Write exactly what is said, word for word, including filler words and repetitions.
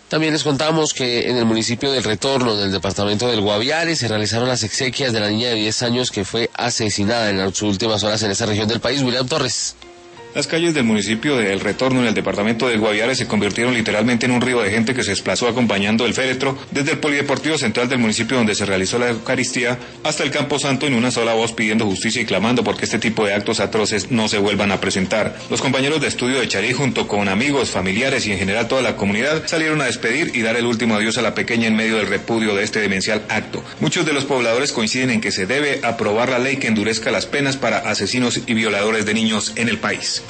También les contamos que en el municipio del Retorno, del departamento del Guaviare, se realizaron las exequias de la niña de diez años que fue asesinada en las últimas horas en esa región del país. William Torres. Las calles del municipio de El Retorno, en el departamento del Guaviare, se convirtieron literalmente en un río de gente que se desplazó acompañando el féretro desde el Polideportivo Central del municipio donde se realizó la Eucaristía hasta el Campo Santo en una sola voz pidiendo justicia y clamando porque este tipo de actos atroces no se vuelvan a presentar. Los compañeros de estudio de Charí, junto con amigos, familiares y en general toda la comunidad, salieron a despedir y dar el último adiós a la pequeña en medio del repudio de este demencial acto. Muchos de los pobladores coinciden en que se debe aprobar la ley que endurezca las penas para asesinos y violadores de niños en el país.